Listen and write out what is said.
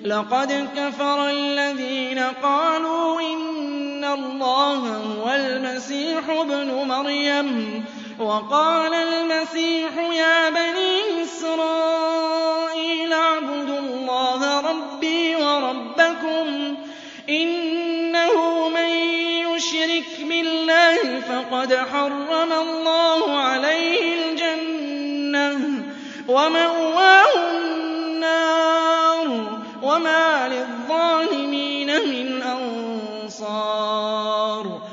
لَقَدْ كَفَرَ الَّذِينَ قَالُوا إِنَّ اللَّهَ هُوَ الْمَسِيحُ ابْنُ مَرْيَمَ وَقَالَ الْمَسِيحُ يَا بَنِي إِسْرَائِيلَ اعْبُدُوا اللَّهَ رَبِّي وَرَبَّكُمْ إِنَّهُ مَن يُشْرِكْ بِاللَّهِ فَقَدْ حَرَّمَ اللَّهُ عَلَيْهِ الْجَنَّةَ وَمَأْوَاهُ النَّارُ وَمَا لِلظَّالِمِينَ مِنْ أَنصَارٍ